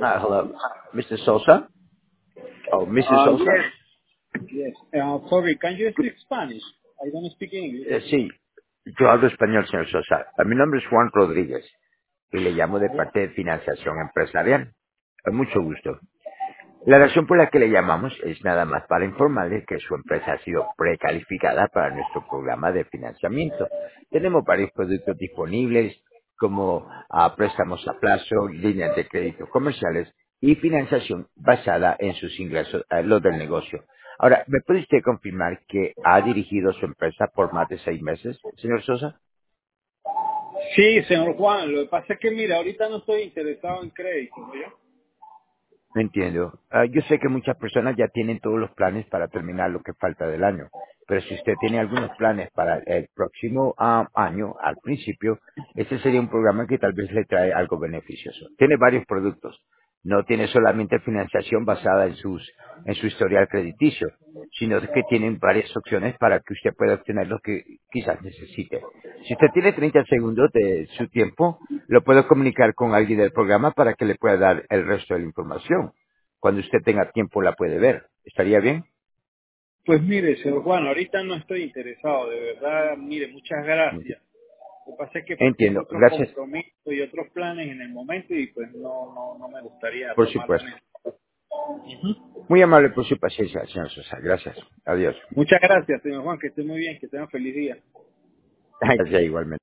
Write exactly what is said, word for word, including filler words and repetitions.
Ah, hello. mister Sosa? Oh, missus Uh, Sosa? yes, yes. Uh, sorry, can you speak Spanish? I don't speak English. Eh, sí, yo hablo español, señor Sosa. Eh, Mi nombre es Juan Rodríguez y le llamo de parte de Financiación Empresarial. Con mucho gusto. La razón por la que le llamamos es nada más para informarle que su empresa ha sido precalificada para nuestro programa de financiamiento. Tenemos varios productos disponibles como ah, préstamos a plazo, líneas de crédito comerciales y financiación basada en sus ingresos, eh, los del negocio. Ahora, ¿me puede usted confirmar que ha dirigido su empresa por más de seis meses, señor Sosa? Sí, señor Juan, lo que pasa es que, mira, ahorita no estoy interesado en crédito, ¿no? Entiendo. Ah, yo sé que muchas personas ya tienen todos los planes para terminar lo que falta del año, pero si usted tiene algunos planes para el próximo ah, año, al principio, ese sería un programa que tal vez le trae algo beneficioso. Tiene varios productos. No tiene solamente financiación basada en sus en su historial crediticio, sino que tienen varias opciones para que usted pueda obtener lo que quizás necesite. Si usted tiene treinta segundos de su tiempo, lo puedo comunicar con alguien del programa para que le pueda dar el resto de la información. Cuando usted tenga tiempo la puede ver. ¿Estaría bien? Pues mire, señor Juan, ahorita no estoy interesado, de verdad, mire, muchas gracias. Lo que pasa es que pues tengo Entiendo. otros Gracias, compromisos y otros planes en el momento y pues no, no, no me gustaría por tomarlo en supuesto. eso. Ujú. Muy amable por su paciencia, señor Sosa. Gracias. Adiós. Muchas gracias, señor Juan, que esté muy bien, que tenga un feliz día. Gracias igualmente.